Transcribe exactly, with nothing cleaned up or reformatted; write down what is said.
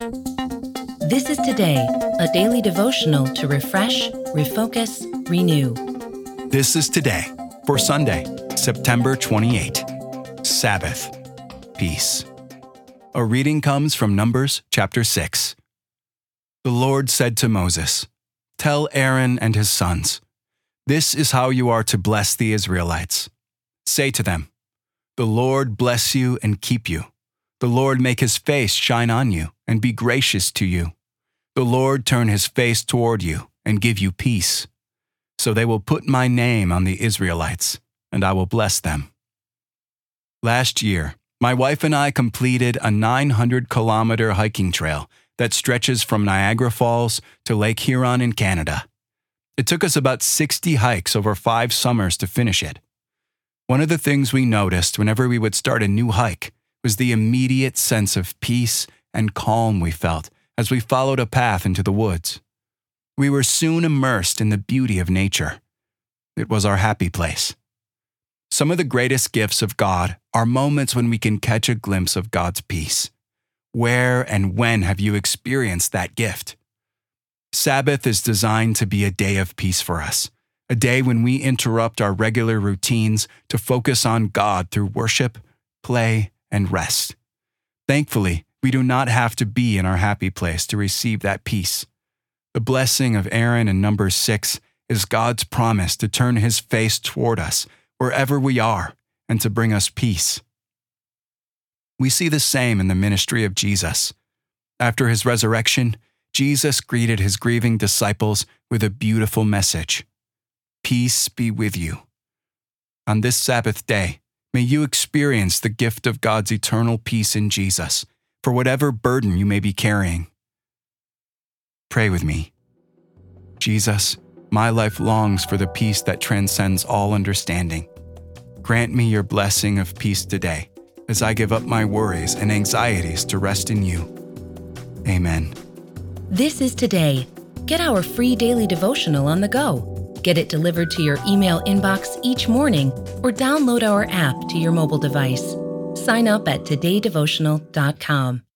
This is Today, a daily devotional to refresh, refocus, renew. This is Today for Sunday, September twenty-eighth. Sabbath. Peace. A reading comes from Numbers chapter six. The Lord said to Moses, "Tell Aaron and his sons, this is how you are to bless the Israelites. Say to them, the Lord bless you and keep you. The Lord make his face shine on you and be gracious to you. The Lord turn his face toward you and give you peace. So they will put my name on the Israelites, and I will bless them." Last year, my wife and I completed a nine hundred kilometer hiking trail that stretches from Niagara Falls to Lake Huron in Canada. It took us about sixty hikes over five summers to finish it. One of the things we noticed whenever we would start a new hike was the immediate sense of peace and calm we felt as we followed a path into the woods. We were soon immersed in the beauty of nature. It was our happy place. Some of the greatest gifts of God are moments when we can catch a glimpse of God's peace. Where and when have you experienced that gift? Sabbath is designed to be a day of peace for us, a day when we interrupt our regular routines to focus on God through worship, play, and rest. Thankfully, we do not have to be in our happy place to receive that peace. The blessing of Aaron in Numbers six is God's promise to turn his face toward us wherever we are and to bring us peace. We see the same in the ministry of Jesus. After his resurrection, Jesus greeted his grieving disciples with a beautiful message. Peace be with you. On this Sabbath day, may you experience the gift of God's eternal peace in Jesus for whatever burden you may be carrying. Pray with me. Jesus, my life longs for the peace that transcends all understanding. Grant me your blessing of peace today as I give up my worries and anxieties to rest in you. Amen. This is Today. Get our free daily devotional on the go. Get it delivered to your email inbox each morning or download our app to your mobile device. Sign up at today devotional dot com.